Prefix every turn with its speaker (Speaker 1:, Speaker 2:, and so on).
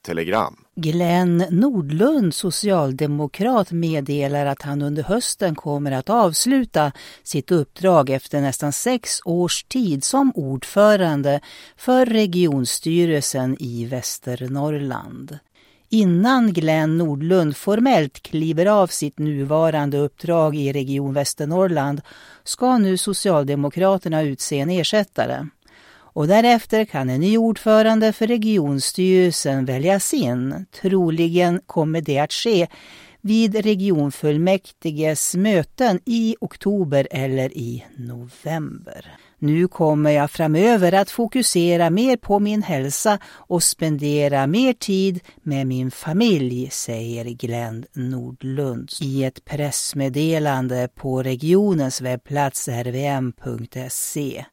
Speaker 1: telegram.
Speaker 2: Glenn Nordlund, socialdemokrat, meddelar att han under hösten kommer att avsluta sitt uppdrag efter nästan 6 års tid som ordförande för regionstyrelsen i Västernorrland. Innan Glenn Nordlund formellt kliver av sitt nuvarande uppdrag i Region Västernorrland ska nu Socialdemokraterna utse en ersättare. Och därefter kan en ny ordförande för regionstyrelsen väljas in. Troligen kommer det att ske vid regionfullmäktiges möten i oktober eller i november. Nu kommer jag framöver att fokusera mer på min hälsa och spendera mer tid med min familj, säger Glenn Nordlund i ett pressmeddelande på regionens webbplats rvm.se.